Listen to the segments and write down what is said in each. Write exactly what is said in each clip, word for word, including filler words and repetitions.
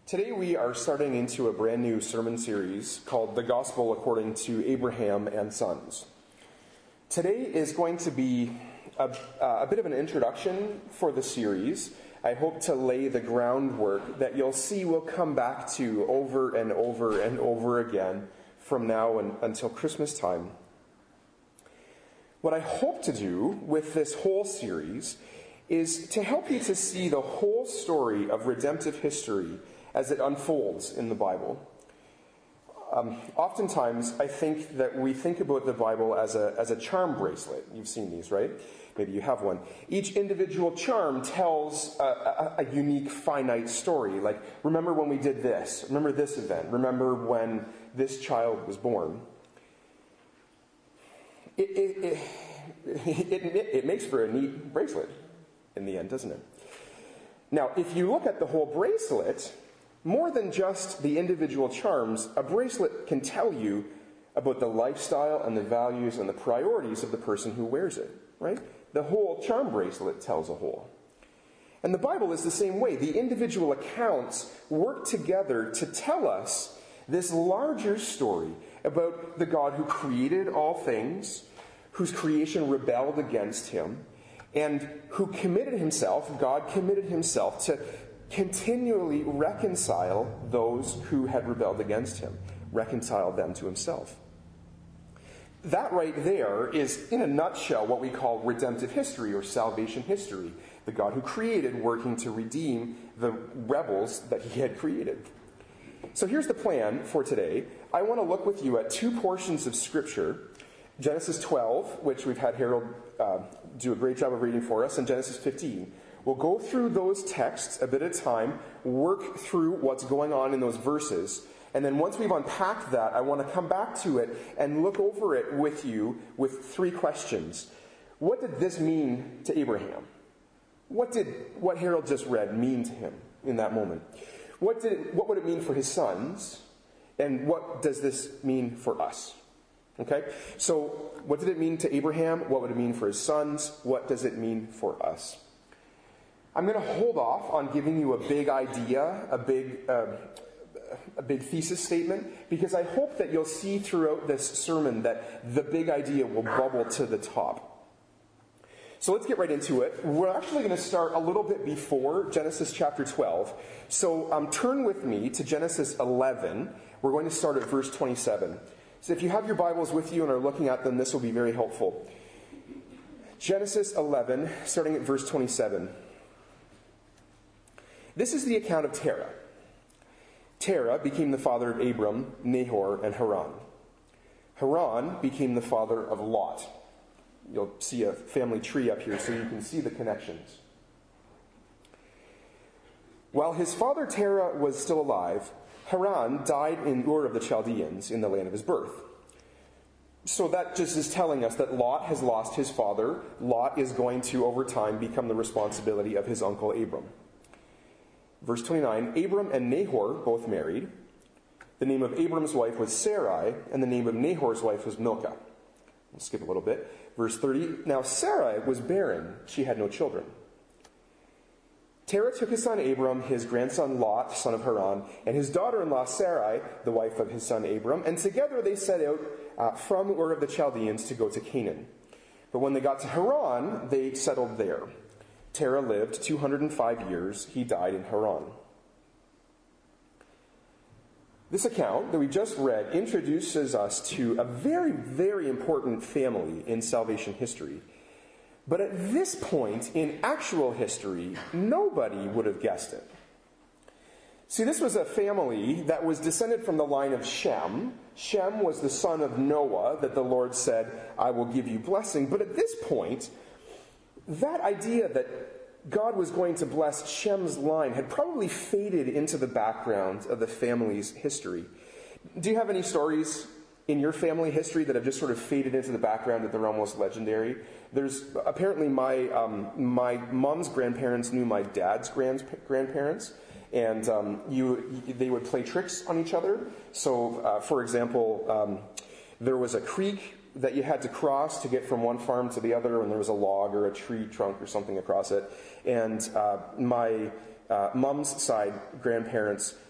Today we are starting into a brand new sermon series called The Gospel According to Abraham and Sons. Today is going to be a, a bit of an introduction for the series. I hope to lay the groundwork that you'll see we'll come back to over and over and over again from now and, until Christmas time. What I hope to do with this whole series is to help you to see the whole story of redemptive history as it unfolds in the Bible. Um, oftentimes, I think that we think about the Bible as a as a charm bracelet. You've seen these, right? Maybe you have one. Each individual charm tells a, a, a unique, finite story. Like, remember when we did this? Remember this event? Remember when this child was born? It, it, it, it, it, it makes for a neat bracelet in the end, doesn't it? Now, if you look at the whole bracelet, more than just the individual charms, a bracelet can tell you about the lifestyle and the values and the priorities of the person who wears it, right? The whole charm bracelet tells a whole. And the Bible is the same way. The individual accounts work together to tell us this larger story about the God who created all things, whose creation rebelled against him, and who committed himself, God committed himself to continually reconcile those who had rebelled against him, reconcile them to himself. That right there is, in a nutshell, what we call redemptive history or salvation history. The God who created working to redeem the rebels that he had created. So here's the plan for today. I want to look with you at two portions of Scripture. Genesis twelve, which we've had Harold uh, do a great job of reading for us, and Genesis fifteen. We'll go through those texts a bit at a time, work through what's going on in those verses, and then once we've unpacked that, I want to come back to it and look over it with you with three questions. What did this mean to Abraham? What did what Harold just read mean to him in that moment? What did it, what would it mean for his sons? And what does this mean for us? Okay? So, what did it mean to Abraham? What would it mean for his sons? What does it mean for us? I'm going to hold off on giving you a big idea, a big uh, a big thesis statement, because I hope that you'll see throughout this sermon that the big idea will bubble to the top. So let's get right into it. We're actually going to start a little bit before Genesis chapter twelve. So um, turn with me to Genesis eleven. We're going to start at verse twenty-seven. So if you have your Bibles with you and are looking at them, this will be very helpful. Genesis eleven, starting at verse twenty-seven. This is the account of Terah. Terah became the father of Abram, Nahor, and Haran. Haran became the father of Lot. You'll see a family tree up here so you can see the connections. While his father Terah was still alive, Haran died in Ur of the Chaldeans in the land of his birth. So that just is telling us that Lot has lost his father. Lot is going to, over time, become the responsibility of his uncle Abram. Verse twenty-nine, Abram and Nahor both married. The name of Abram's wife was Sarai, and the name of Nahor's wife was Milcah. We'll skip a little bit. Verse thirty, now Sarai was barren. She had no children. Terah took his son Abram, his grandson Lot, son of Haran, and his daughter-in-law Sarai, the wife of his son Abram, and together they set out uh, from Ur of the Chaldeans to go to Canaan. But when they got to Haran, they settled there. Terah lived two hundred five years. He died in Haran. This account that we just read introduces us to a very, very important family in salvation history. But at this point in actual history, nobody would have guessed it. See, this was a family that was descended from the line of Shem. Shem was the son of Noah that the Lord said, I will give you blessing. But at this point, that idea that God was going to bless Shem's line had probably faded into the background of the family's history. Do you have any stories in your family history that have just sort of faded into the background that they're almost legendary? There's apparently my um, my mom's grandparents knew my dad's grand, grandparents, and um, you they would play tricks on each other. So, uh, for example, um, there was a creek that you had to cross to get from one farm to the other, and there was a log or a tree trunk or something across it. And uh, my uh, mom's side grandparents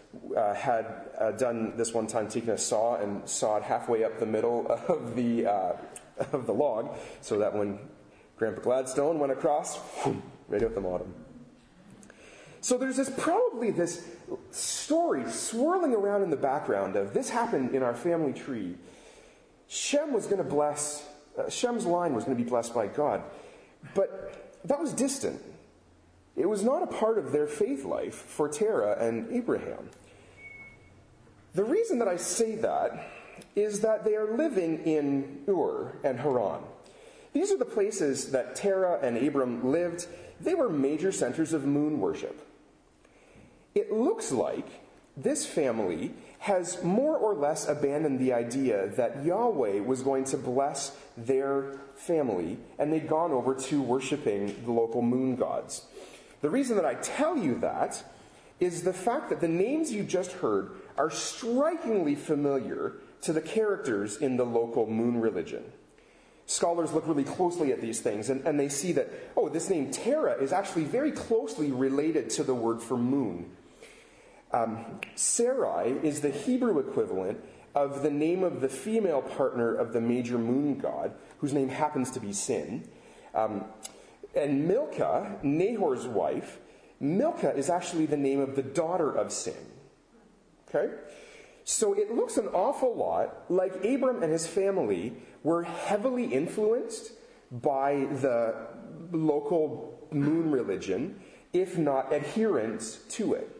uh, had uh, done this one time, taken a saw and sawed halfway up the middle of the uh, of the log, so that when Grandpa Gladstone went across, right out the bottom. So there's this probably this story swirling around in the background of this happened in our family tree. Shem was going to bless, uh, Shem's line was going to be blessed by God. But that was distant. It was not a part of their faith life for Terah and Abraham. The reason that I say that is that they are living in Ur and Haran. These are the places that Terah and Abram lived. They were major centers of moon worship. It looks like this family has more or less abandoned the idea that Yahweh was going to bless their family, and they'd gone over to worshiping the local moon gods. The reason that I tell you that is the fact that the names you just heard are strikingly familiar to the characters in the local moon religion. Scholars look really closely at these things, and, and they see that, oh, this name Terah is actually very closely related to the word for moon. Um, Sarai is the Hebrew equivalent of the name of the female partner of the major moon god, whose name happens to be Sin. Um, and Milcah, Nahor's wife, Milcah is actually the name of the daughter of Sin. Okay? So it looks an awful lot like Abram and his family were heavily influenced by the local moon religion, if not adherents to it.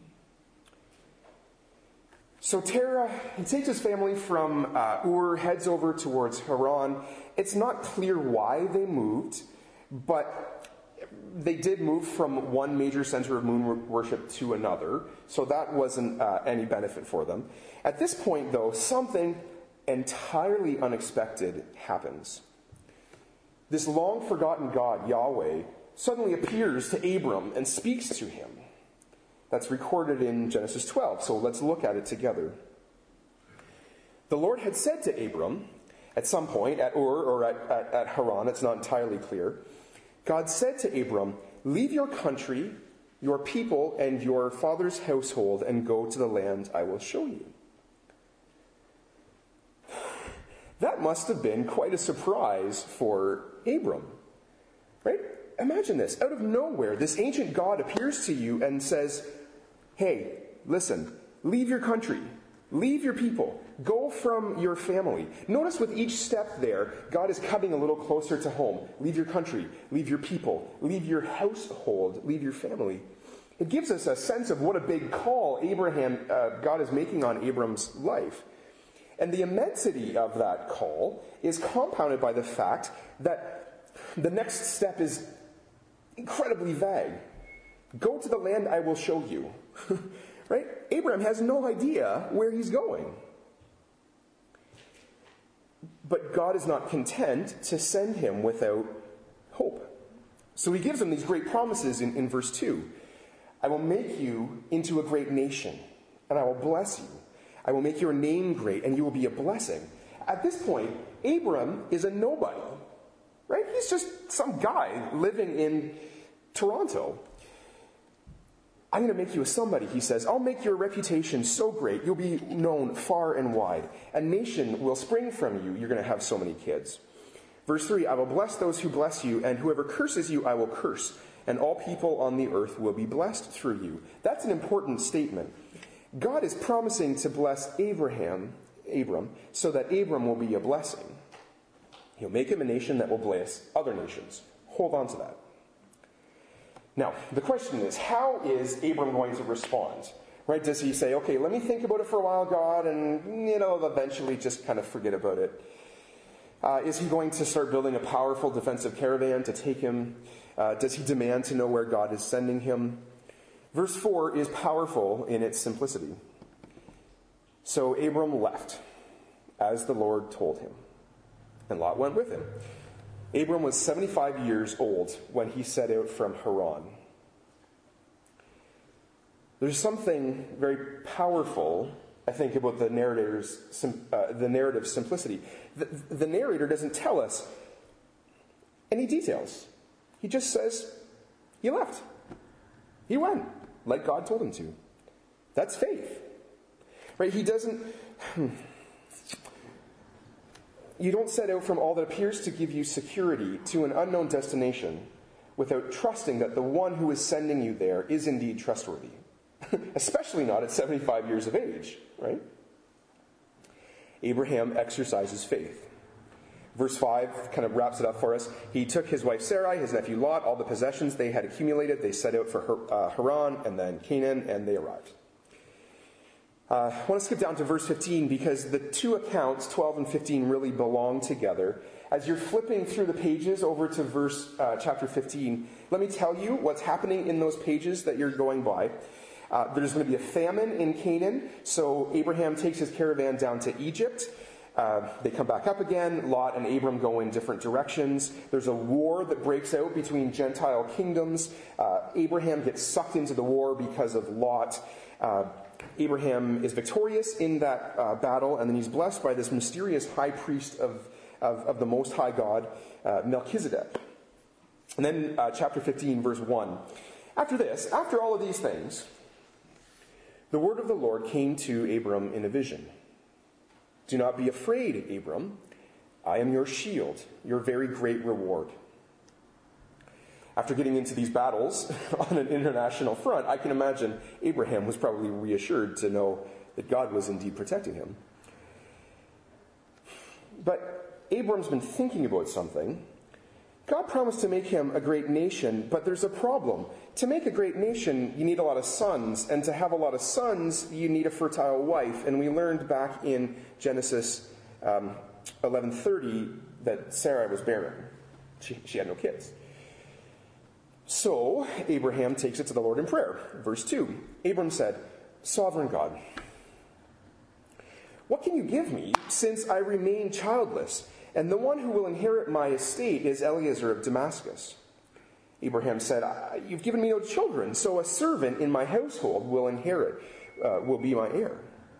So Terah, he takes his family from uh, Ur, heads over towards Haran. It's not clear why they moved, but they did move from one major center of moon worship to another, so that wasn't uh, any benefit for them. At this point, though, something entirely unexpected happens. This long-forgotten God, Yahweh, suddenly appears to Abram and speaks to him. That's recorded in Genesis twelve, so let's look at it together. The Lord had said to Abram, at some point, at Ur or at, at, at Haran, it's not entirely clear, God said to Abram, "Leave your country, your people, and your father's household, and go to the land I will show you." That must have been quite a surprise for Abram, right? Imagine this. Out of nowhere, this ancient God appears to you and says, "Hey, listen, leave your country, leave your people, go from your family." Notice with each step there, God is coming a little closer to home. Leave your country, leave your people, leave your household, leave your family. It gives us a sense of what a big call Abraham, uh, God is making on Abram's life. And the immensity of that call is compounded by the fact that the next step is incredibly vague. Go to the land I will show you. Right? Abraham has no idea where he's going. But God is not content to send him without hope. So he gives him these great promises in, in verse two. "I will make you into a great nation, and I will bless you. I will make your name great, and you will be a blessing." At this point, Abram is a nobody. Right? He's just some guy living in Toronto. "I'm going to make you a somebody," he says. "I'll make your reputation so great, you'll be known far and wide. A nation will spring from you. You're going to have so many kids." Verse three, "I will bless those who bless you, and whoever curses you I will curse, and all people on the earth will be blessed through you." That's an important statement. God is promising to bless Abraham, Abram, so that Abram will be a blessing. He'll make him a nation that will bless other nations. Hold on to that. Now, the question is, how is Abram going to respond? Right? Does he say, "Okay, let me think about it for a while, God, and, you know, eventually just kind of forget about it"? Uh, is he going to start building a powerful defensive caravan to take him? Uh, does he demand to know where God is sending him? Verse four is powerful in its simplicity. "So Abram left, as the Lord told him, and Lot went with him." Abram was seventy-five years old when he set out from Haran. There's something very powerful, I think, about the narrator's uh, the narrative simplicity. The, the narrator doesn't tell us any details. He just says, he left. He went, like God told him to. That's faith. Right? He doesn't... You don't set out from all that appears to give you security to an unknown destination without trusting that the one who is sending you there is indeed trustworthy. Especially not at seventy-five years of age, right? Abraham exercises faith. Verse five kind of wraps it up for us. He took his wife Sarai, his nephew Lot, all the possessions they had accumulated. They set out for Har- uh, Haran and then Canaan, and they arrived. Uh, I want to skip down to verse fifteen because the two accounts, twelve and fifteen, really belong together. As you're flipping through the pages over to verse uh, chapter fifteen, let me tell you what's happening in those pages that you're going by. Uh, there's going to be a famine in Canaan, so Abraham takes his caravan down to Egypt. Uh, they come back up again. Lot and Abram go in different directions. There's a war that breaks out between Gentile kingdoms. Uh, Abraham gets sucked into the war because of Lot. Uh, Abraham is victorious in that uh, battle, and then he's blessed by this mysterious high priest of, of, of the Most High God, uh, Melchizedek. And then uh, chapter fifteen, verse one. After this, after all of these things, the word of the Lord came to Abram in a vision. Do not be afraid, Abram. I am your shield, your very great reward. After getting into these battles on an international front, I can imagine Abraham was probably reassured to know that God was indeed protecting him. But Abram's been thinking about something. God promised to make him a great nation, but there's a problem. To make a great nation, you need a lot of sons, and to have a lot of sons, you need a fertile wife. And we learned back in Genesis um, eleven thirty that Sarai was barren. She, she had no kids. So Abraham takes it to the Lord in prayer. Verse two, Abram said, Sovereign God, what can you give me since I remain childless? And the one who will inherit my estate is Eliezer of Damascus. Abraham said, You've given me no children, so a servant in my household will inherit, uh, will be my heir.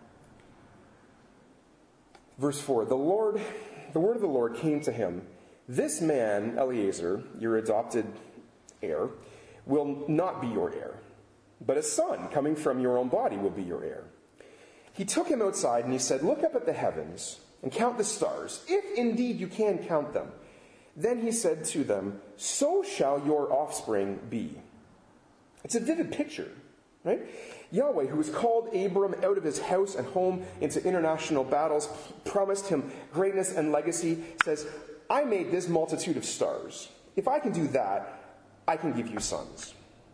Verse four, the Lord, the word of the Lord came to him. This man, Eliezer, your adopted heir, will not be your heir, but a son coming from your own body will be your heir. He took him outside and he said, Look up at the heavens and count the stars, if indeed you can count them. Then he said to them, So shall your offspring be. It's a vivid picture, right? Yahweh, who has called Abram out of his house and home into international battles, promised him greatness and legacy, says, I made this multitude of stars. If I can do that, I can give you sons.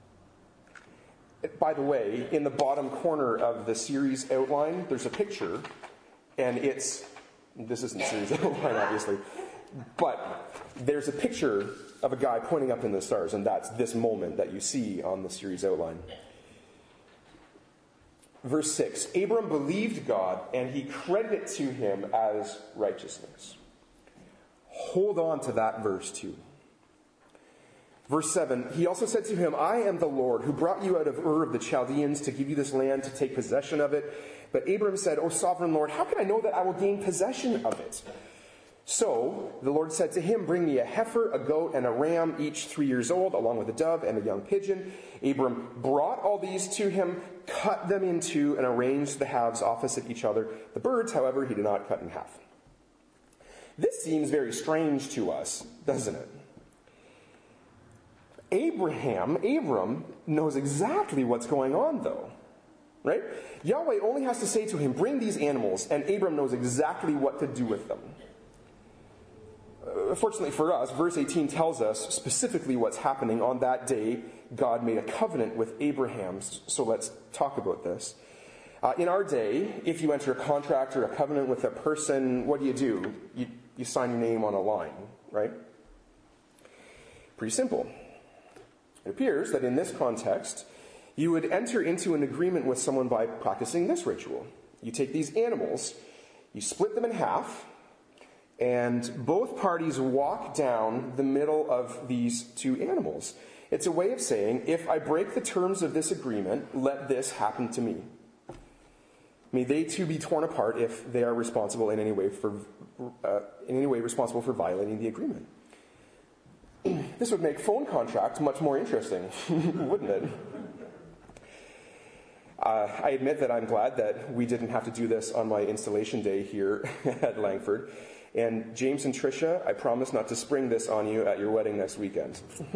By the way, in the bottom corner of the series outline, there's a picture, and it's, this isn't the series outline, obviously, but there's a picture of a guy pointing up in the stars, and that's this moment that you see on the series outline. Verse six, Abram believed God, and he credited it to him as righteousness. Hold on to that verse too. Verse seven, he also said to him, I am the Lord who brought you out of Ur of the Chaldeans to give you this land to take possession of it. But Abram said, O sovereign Lord, how can I know that I will gain possession of it? So the Lord said to him, Bring me a heifer, a goat, and a ram, each three years old, along with a dove and a young pigeon. Abram brought all these to him, cut them in two, and arranged the halves opposite each other. The birds, however, he did not cut in half. This seems very strange to us, doesn't it? Abraham, Abram, knows exactly what's going on, though. Right? Yahweh only has to say to him, Bring these animals, and Abram knows exactly what to do with them. Uh, fortunately for us, verse eighteen tells us specifically what's happening. On that day, God made a covenant with Abraham. So let's talk about this. Uh, in our day, if you enter a contract or a covenant with a person, what do you do? You, you sign your name on a line, right? Pretty simple. It appears that in this context, you would enter into an agreement with someone by practicing this ritual. You take these animals, you split them in half, and both parties walk down the middle of these two animals. It's a way of saying, if I break the terms of this agreement, let this happen to me. May they too be torn apart if they are responsible in any way for uh, in any way responsible for violating the agreement. This would make phone contracts much more interesting, wouldn't it? Uh, I admit that I'm glad that we didn't have to do this on my installation day here at Langford. And James and Tricia, I promise not to spring this on you at your wedding next weekend.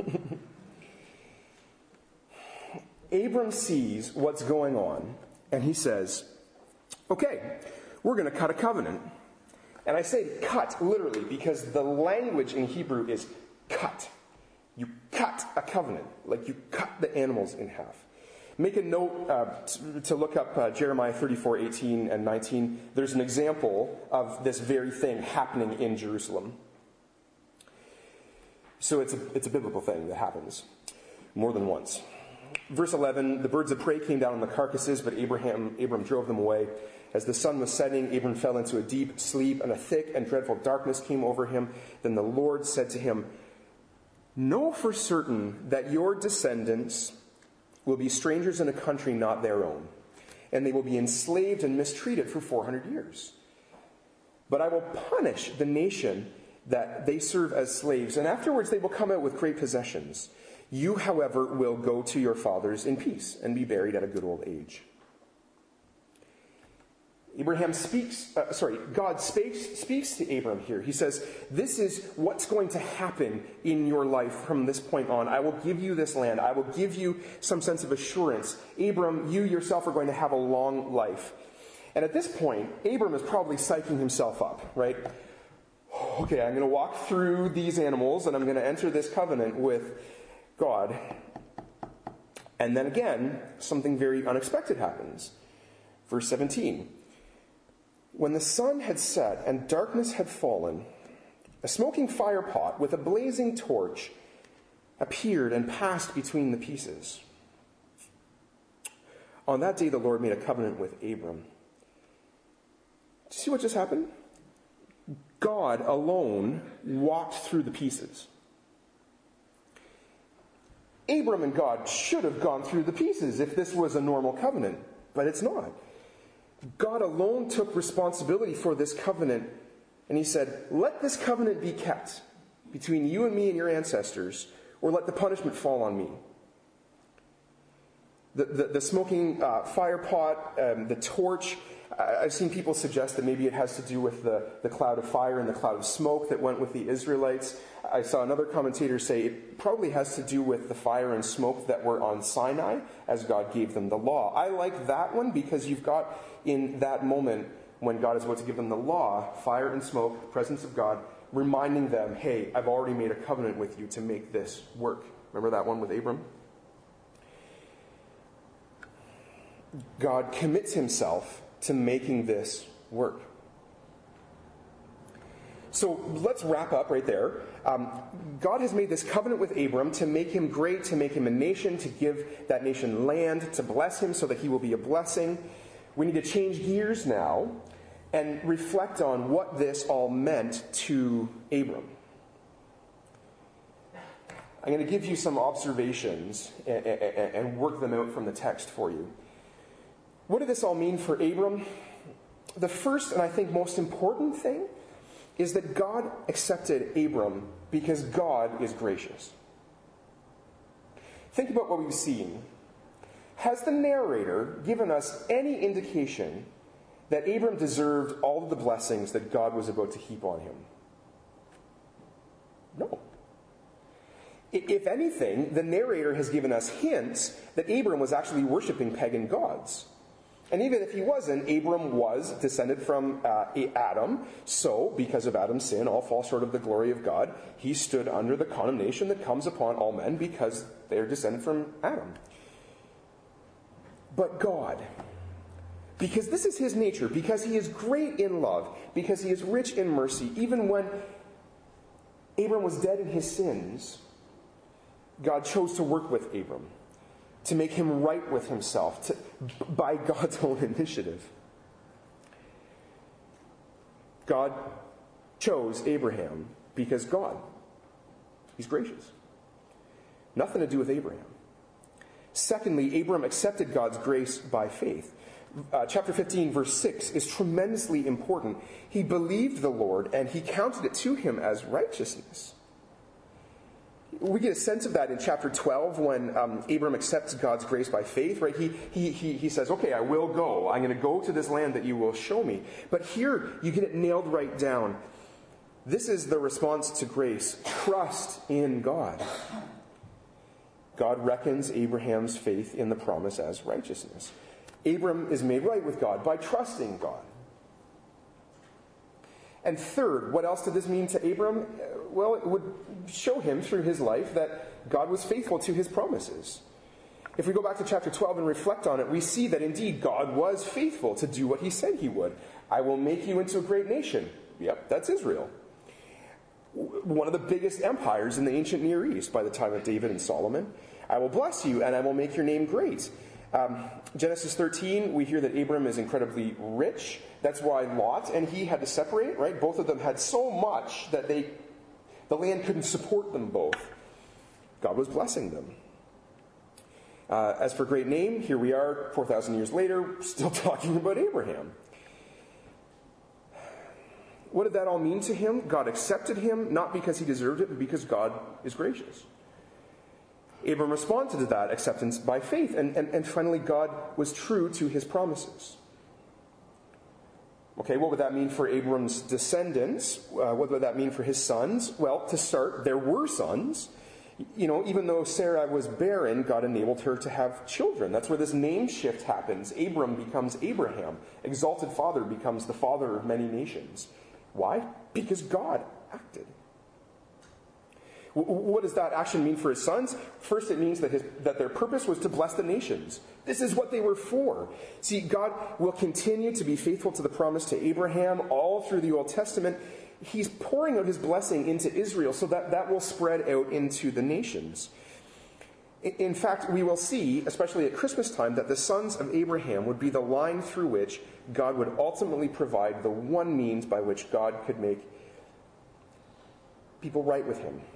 Abram sees what's going on, and he says, okay, we're going to cut a covenant. And I say cut, literally, because the language in Hebrew is cut. You cut a covenant, like you cut the animals in half. Make a note uh, to, to look up uh, Jeremiah thirty-four, eighteen and nineteen. There's an example of this very thing happening in Jerusalem. So it's a, it's a biblical thing that happens more than once. Verse eleven, the birds of prey came down on the carcasses, but Abraham, Abram drove them away. As the sun was setting, Abram fell into a deep sleep, and a thick and dreadful darkness came over him. Then the Lord said to him, know for certain that your descendants will be strangers in a country not their own, and they will be enslaved and mistreated for four hundred years. But I will punish the nation that they serve as slaves, and afterwards they will come out with great possessions. You, however, will go to your fathers in peace and be buried at a good old age. Abraham speaks, uh, sorry, God speaks, speaks to Abram here. He says, this is what's going to happen in your life from this point on. I will give you this land. I will give you some sense of assurance. Abram, you yourself are going to have a long life. And at this point, Abram is probably psyching himself up, right? Okay, I'm going to walk through these animals and I'm going to enter this covenant with God. And then again, something very unexpected happens. Verse seventeen. When the sun had set and darkness had fallen, a smoking fire pot with a blazing torch appeared and passed between the pieces. On that day the Lord made a covenant with Abram. Do you see what just happened? God alone walked through the pieces. Abram and God should have gone through the pieces if this was a normal covenant, but it's not. God alone took responsibility for this covenant, and he said, let this covenant be kept between you and me and your ancestors, or let the punishment fall on me. The, the, the smoking uh, fire pot, um, the torch, I've seen people suggest that maybe it has to do with the, the cloud of fire and the cloud of smoke that went with the Israelites. I saw another commentator say it probably has to do with the fire and smoke that were on Sinai as God gave them the law. I like that one because you've got in that moment when God is about to give them the law, fire and smoke, presence of God, reminding them, hey, I've already made a covenant with you to make this work. Remember that one with Abram? God commits himself to making this work. So let's wrap up right there. Um, God has made this covenant with Abram to make him great, to make him a nation, to give that nation land, to bless him so that he will be a blessing. We need to change gears now and reflect on what this all meant to Abram. I'm going to give you some observations and, and, and work them out from the text for you. What did this all mean for Abram? The first and I think most important thing is that God accepted Abram because God is gracious. Think about what we've seen. Has the narrator given us any indication that Abram deserved all of the blessings that God was about to heap on him? No. If anything, the narrator has given us hints that Abram was actually worshiping pagan gods. And even if he wasn't, Abram was descended from uh, Adam. So, because of Adam's sin, all fall short of the glory of God. He stood under the condemnation that comes upon all men because they are descended from Adam. But God, because this is his nature, because he is great in love, because he is rich in mercy, even when Abram was dead in his sins, God chose to work with Abram, to make him right with himself, to, by God's own initiative. God chose Abraham because God, he's gracious. Nothing to do with Abraham. Secondly, Abram accepted God's grace by faith. Uh, chapter fifteen, verse six is tremendously important. He believed the Lord, and he counted it to him as righteousness. We get a sense of that in chapter twelve when um, Abram accepts God's grace by faith, right? He, he, he, he says, okay, I will go. I'm going to go to this land that you will show me. But here, you get it nailed right down. This is the response to grace. Trust in God. God reckons Abraham's faith in the promise as righteousness. Abram is made right with God by trusting God. And third, what else did this mean to Abram? Well, it would show him through his life that God was faithful to his promises. If we go back to chapter twelve and reflect on it, we see that indeed God was faithful to do what he said he would. I will make you into a great nation. Yep, that's Israel. One of the biggest empires in the ancient Near East by the time of David and Solomon. I will bless you and I will make your name great. Um, Genesis thirteen, we hear that Abram is incredibly rich. That's why Lot and he had to separate, right? Both of them had so much that they, the land couldn't support them both. God was blessing them. Uh, as for great name, here we are four thousand years later, still talking about Abraham. What did that all mean to him? God accepted him, not because he deserved it, but because God is gracious. Abram responded to that acceptance by faith, and, and, and finally God was true to his promises. Okay, what would that mean for Abram's descendants? Uh, what would that mean for his sons? Well, to start, there were sons. You know, even though Sarah was barren, God enabled her to have children. That's where this name shift happens. Abram becomes Abraham. Exalted father becomes the father of many nations. Why? Because God acted. What does that action mean for his sons? First, it means that, his, that their purpose was to bless the nations. This is what they were for. See, God will continue to be faithful to the promise to Abraham all through the Old Testament. He's pouring out his blessing into Israel so that that will spread out into the nations. In fact, we will see, especially at Christmas time, that the sons of Abraham would be the line through which God would ultimately provide the one means by which God could make people right with him.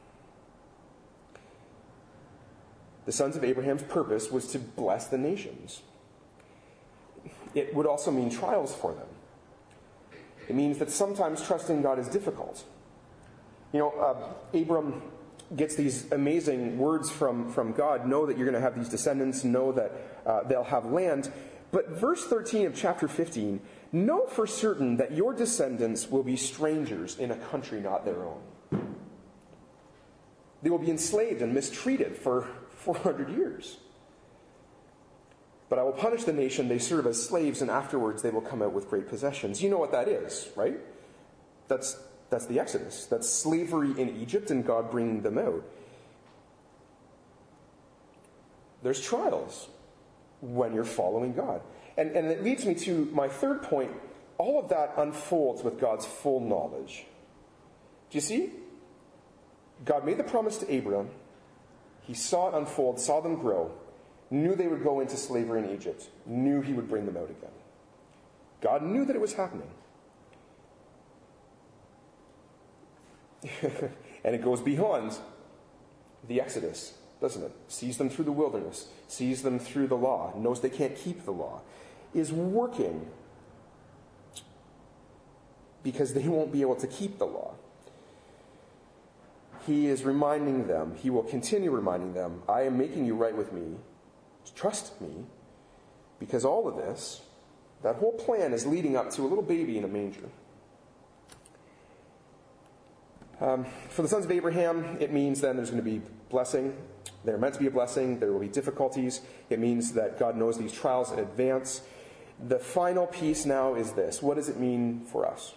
The sons of Abraham's purpose was to bless the nations. It would also mean trials for them. It means that sometimes trusting God is difficult. You know, uh, Abram gets these amazing words from, from God. Know that you're going to have these descendants. Know that uh, they'll have land. But verse thirteen of chapter fifteen, know for certain that your descendants will be strangers in a country not their own. They will be enslaved and mistreated for four hundred years. But I will punish the nation they serve as slaves, and afterwards they will come out with great possessions. You know what that is, right? That's, that's the Exodus. That's slavery in Egypt and God bringing them out. There's trials when you're following God. And, and it leads me to my third point. All of that unfolds with God's full knowledge. Do you see? God made the promise to Abram. He saw it unfold, saw them grow, knew they would go into slavery in Egypt, knew he would bring them out again. God knew that it was happening. And it goes beyond the Exodus, doesn't it? Sees them through the wilderness, sees them through the law, knows they can't keep the law, is working because they won't be able to keep the law. He is reminding them, he will continue reminding them, I am making you right with me. Trust me. Because all of this, that whole plan is leading up to a little baby in a manger. Um, for the sons of Abraham, it means then there's going to be blessing. They're meant to be a blessing. There will be difficulties. It means that God knows these trials in advance. The final piece now is this. What does it mean for us?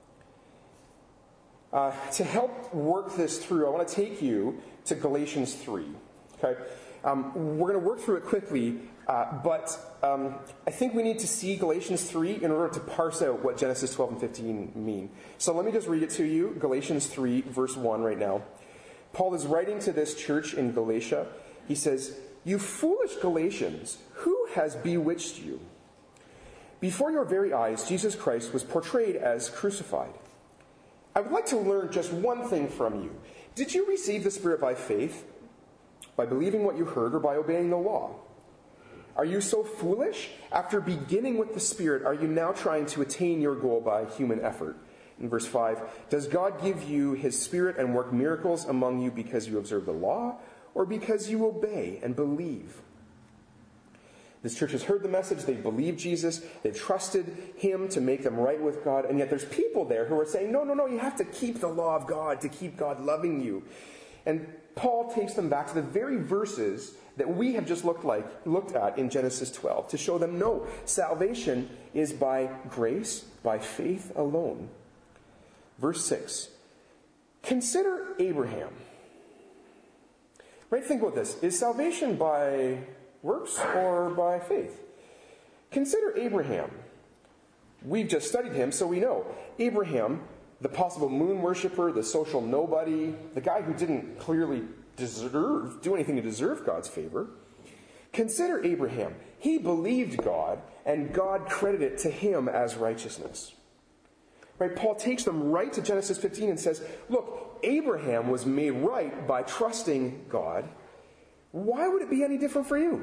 Uh, to help work this through, I want to take you to Galatians three. Okay, um, we're going to work through it quickly, uh, but um, I think we need to see Galatians three in order to parse out what Genesis twelve and fifteen mean. So let me just read it to you. Galatians three, verse one right now. Paul is writing to this church in Galatia. He says, "You foolish Galatians, who has bewitched you? Before your very eyes, Jesus Christ was portrayed as crucified. I would like to learn just one thing from you. Did you receive the Spirit by faith, by believing what you heard, or by obeying the law? Are you so foolish? After beginning with the Spirit, are you now trying to attain your goal by human effort? In verse five, does God give you his Spirit and work miracles among you because you observe the law, or because you obey and believe? This church has heard the message, they've believed Jesus, they've trusted him to make them right with God, and yet there's people there who are saying, no, no, no, you have to keep the law of God to keep God loving you. And Paul takes them back to the very verses that we have just looked like looked at in Genesis twelve to show them, no, salvation is by grace, by faith alone. Verse six, consider Abraham. Right, think about this. Is salvation by works or by faith? Consider Abraham. We've just studied him, so we know. Abraham, the possible moon worshiper, the social nobody, the guy who didn't clearly deserve, do anything to deserve God's favor. Consider Abraham. He believed God, and God credited it to him as righteousness. Right? Paul takes them right to Genesis fifteen and says, look, Abraham was made right by trusting God. Why would it be any different for you?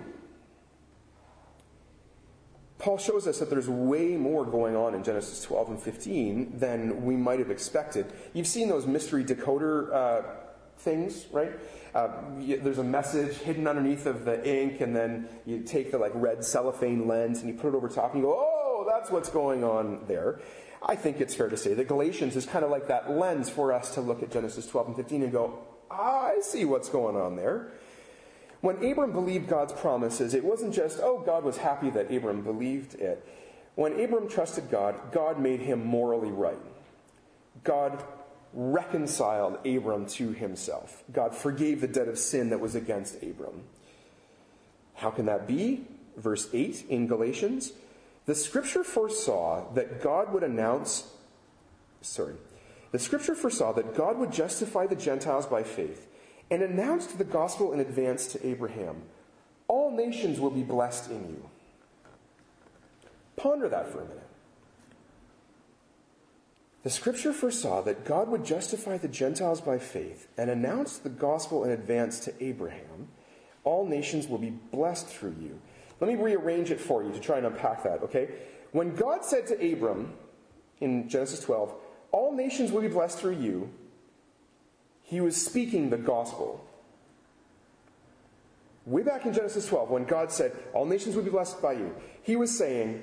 Paul shows us that there's way more going on in Genesis twelve and fifteen than we might have expected. You've seen those mystery decoder uh, things, right? Uh, you, there's a message hidden underneath of the ink, and then you take the like red cellophane lens and you put it over top and you go, oh, that's what's going on there. I think it's fair to say that Galatians is kind of like that lens for us to look at Genesis twelve and fifteen and go, ah, I see what's going on there. When Abram believed God's promises, it wasn't just, oh, God was happy that Abram believed it. When Abram trusted God, God made him morally right. God reconciled Abram to himself. God forgave the debt of sin that was against Abram. How can that be? Verse eight in Galatians, the scripture foresaw that God would announce, sorry, the scripture foresaw that God would justify the Gentiles by faith, and announced the gospel in advance to Abraham. All nations will be blessed in you. Ponder that for a minute. The scripture foresaw that God would justify the Gentiles by faith and announced the gospel in advance to Abraham. All nations will be blessed through you. Let me rearrange it for you to try and unpack that, okay? When God said to Abram in Genesis twelve, all nations will be blessed through you, he was speaking the gospel. Way back in Genesis twelve, when God said, all nations will be blessed by you, he was saying,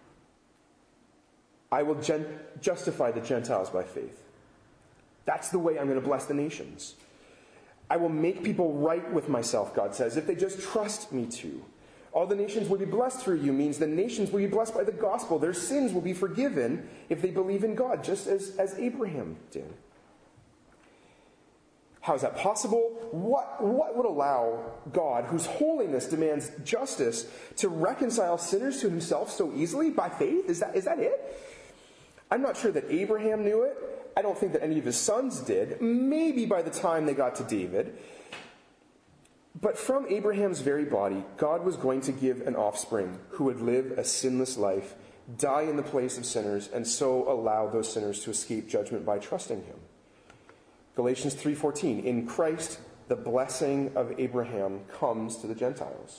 I will gen- justify the Gentiles by faith. That's the way I'm going to bless the nations. I will make people right with myself, God says, if they just trust me to. All the nations will be blessed through you means the nations will be blessed by the gospel. Their sins will be forgiven if they believe in God, just as, as Abraham did. How is that possible? What, what would allow God, whose holiness demands justice, to reconcile sinners to himself so easily? By faith? Is that, is that it? I'm not sure that Abraham knew it. I don't think that any of his sons did. Maybe by the time they got to David. But from Abraham's very body, God was going to give an offspring who would live a sinless life, die in the place of sinners, and so allow those sinners to escape judgment by trusting him. Galatians three fourteen, in Christ, the blessing of Abraham comes to the Gentiles.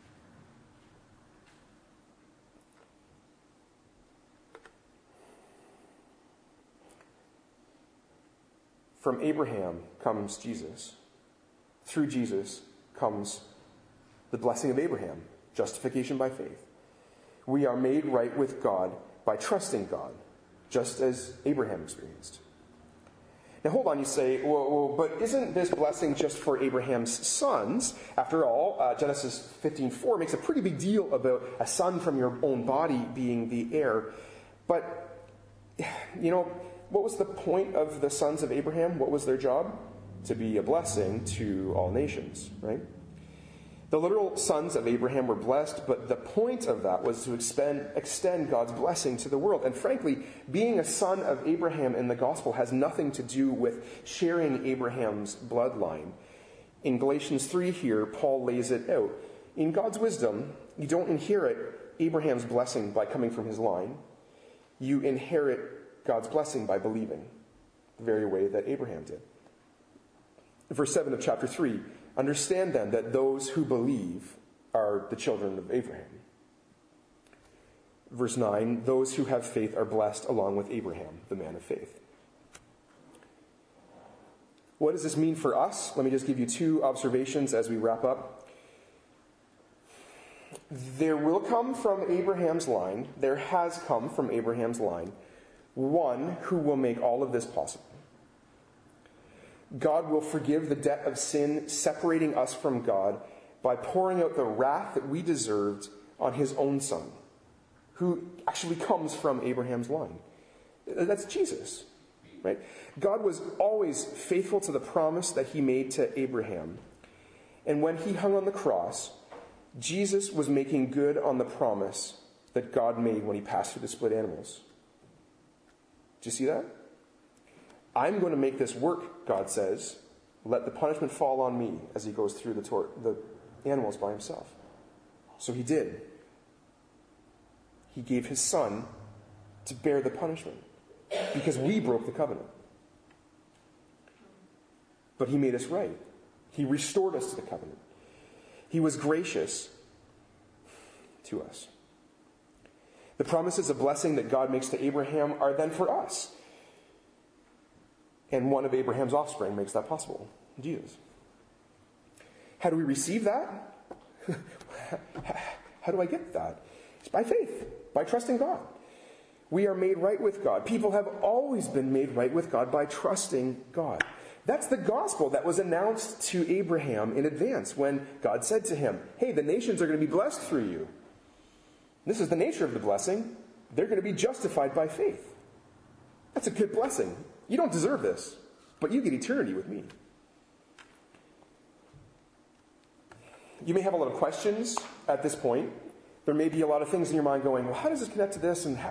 From Abraham comes Jesus. Through Jesus comes the blessing of Abraham, justification by faith. We are made right with God by trusting God, just as Abraham experienced. Now hold on, you say, well, well but isn't this blessing just for Abraham's sons? After all, uh, Genesis fifteen four makes a pretty big deal about a son from your own body being the heir. But, you know, what was the point of the sons of Abraham? What was their job? To be a blessing to all nations, right? The literal sons of Abraham were blessed, but the point of that was to expend, extend God's blessing to the world. And frankly, being a son of Abraham in the gospel has nothing to do with sharing Abraham's bloodline. In Galatians three here, Paul lays it out. In God's wisdom, you don't inherit Abraham's blessing by coming from his line. You inherit God's blessing by believing, the very way that Abraham did. Verse seven of chapter three, understand then that those who believe are the children of Abraham. verse nine, those who have faith are blessed along with Abraham, the man of faith. What does this mean for us? Let me just give you two observations as we wrap up. There will come from Abraham's line, there has come from Abraham's line, one who will make all of this possible. God will forgive the debt of sin separating us from God by pouring out the wrath that we deserved on his own son, who actually comes from Abraham's line. That's Jesus, right? God was always faithful to the promise that he made to Abraham. And when he hung on the cross, Jesus was making good on the promise that God made when he passed through the split animals. Do you see that? I'm going to make this work, God says. Let the punishment fall on me as he goes through the, tor- the animals by himself. So he did. He gave his son to bear the punishment because we broke the covenant. But he made us right. He restored us to the covenant. He was gracious to us. The promises of blessing that God makes to Abraham are then for us. And one of Abraham's offspring makes that possible, Jesus. How do we receive that? How do I get that? It's by faith, by trusting God. We are made right with God. People have always been made right with God by trusting God. That's the gospel that was announced to Abraham in advance when God said to him, hey, the nations are going to be blessed through you. This is the nature of the blessing. They're going to be justified by faith. That's a good blessing. You don't deserve this, but you get eternity with me. You may have a lot of questions at this point. There may be a lot of things in your mind going, well, how does this connect to this? And how...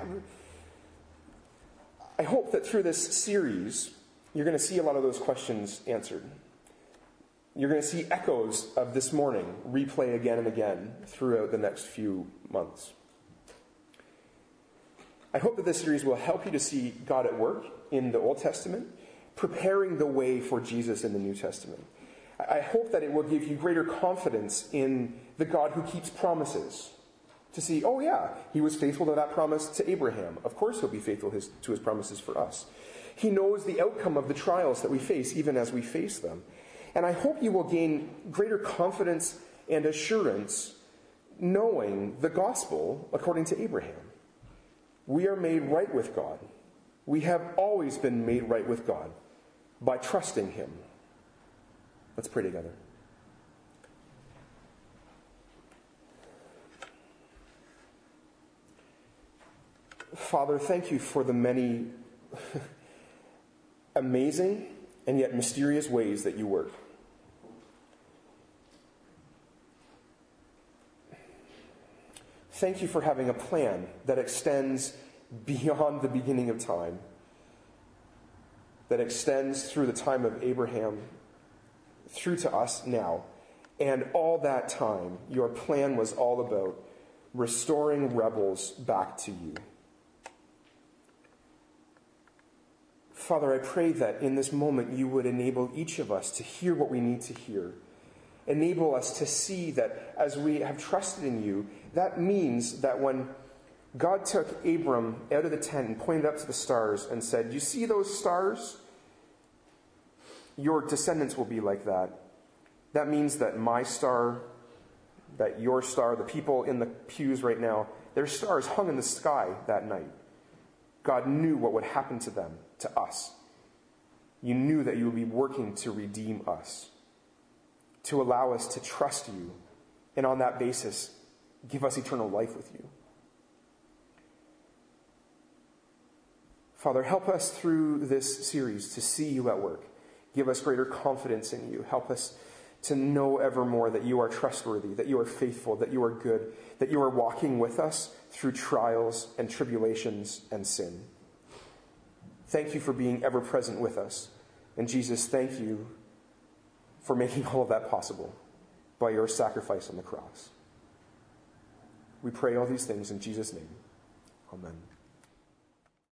I hope that through this series, you're going to see a lot of those questions answered. You're going to see echoes of this morning replay again and again throughout the next few months. I hope that this series will help you to see God at work in the Old Testament, preparing the way for Jesus in the New Testament. I hope that it will give you greater confidence in the God who keeps promises. To see, oh yeah, he was faithful to that promise to Abraham. Of course he'll be faithful his, to his promises for us. He knows the outcome of the trials that we face, even as we face them. And I hope you will gain greater confidence and assurance knowing the gospel according to Abraham. We are made right with God. We have always been made right with God by trusting him. Let's pray together. Father, thank you for the many amazing and yet mysterious ways that you work. Thank you for having a plan that extends beyond the beginning of time, that extends through the time of Abraham, through to us now. And all that time, your plan was all about restoring rebels back to you. Father, I pray that in this moment you would enable each of us to hear what we need to hear. Enable us to see that as we have trusted in you, that means that when God took Abram out of the tent and pointed up to the stars and said, you see those stars? Your descendants will be like that. That means that my star, that your star, the people in the pews right now, their stars hung in the sky that night. God knew what would happen to them, to us. You knew that you would be working to redeem us, to allow us to trust you, and on that basis, give us eternal life with you. Father, help us through this series to see you at work. Give us greater confidence in you. Help us to know evermore that you are trustworthy, that you are faithful, that you are good, that you are walking with us through trials and tribulations and sin. Thank you for being ever present with us. And Jesus, thank you for making all of that possible by your sacrifice on the cross. We pray all these things in Jesus' name. Amen.